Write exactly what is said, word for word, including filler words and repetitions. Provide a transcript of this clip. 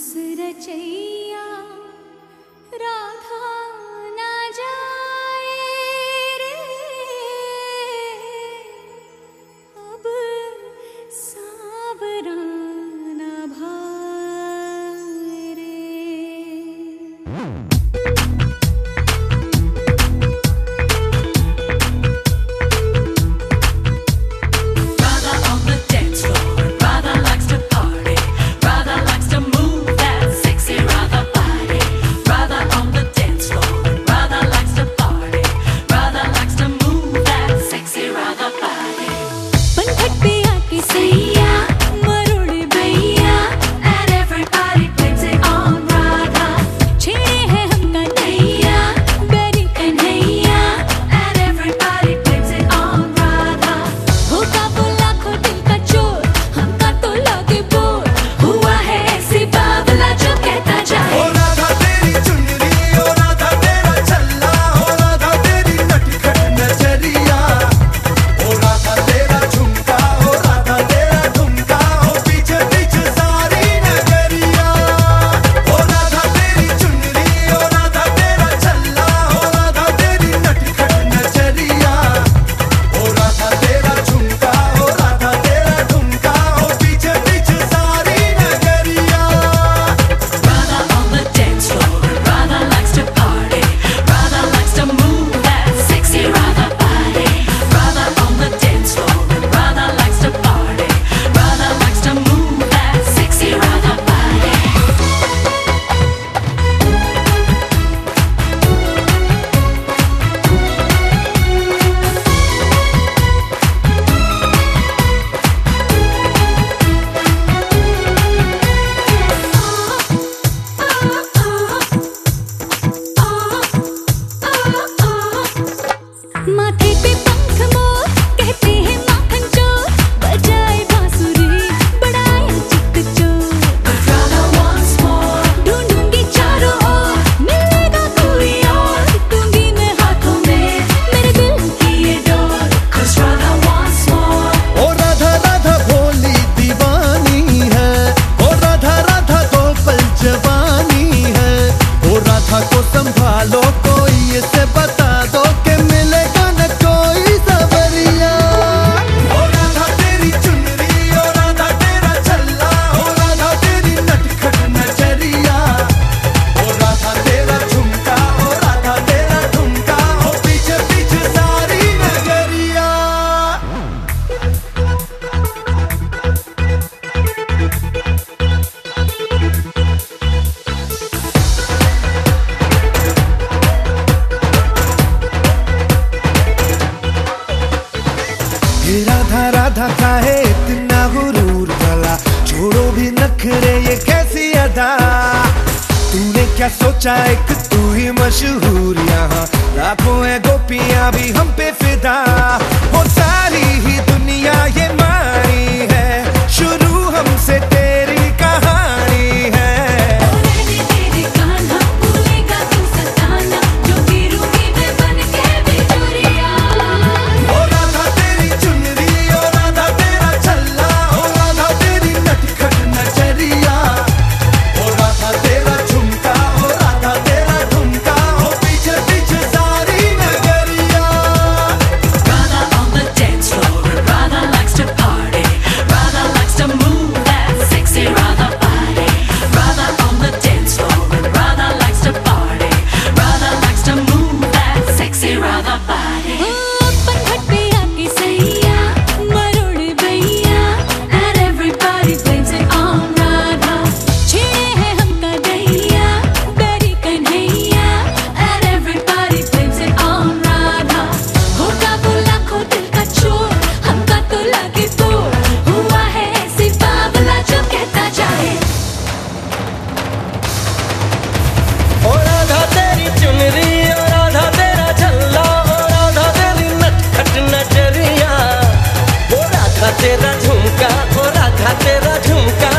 रचैया राधा ना जाए रे, अब सावरा ना भाए रे। को संभालो, कोई इसे बता दो कि मिलेगा न कोई सवरिया। ओ राधा तेरी चुनरी, ओ राधा तेरा छल्ला, ओ राधा तेरी नटखट नजरिया, ओ राधा तेरा झुमका, ओ राधा तेरा ठुमका, ओ पीछे पीछे सारी नगरिया। राधा राधा काहे इतना गुरूर भला, छोड़ो भी नखरे ये कैसी अदा। तूने क्या सोचा एक तू ही मशहूर, यहाँ लाखों है गोपियां भी हम पे फिदा। वो सारी ही दुनिया ये मानी है, शुरू हमसे तेरी कहानी है। तेरा झुमका, ओ राधा तेरा झुमका,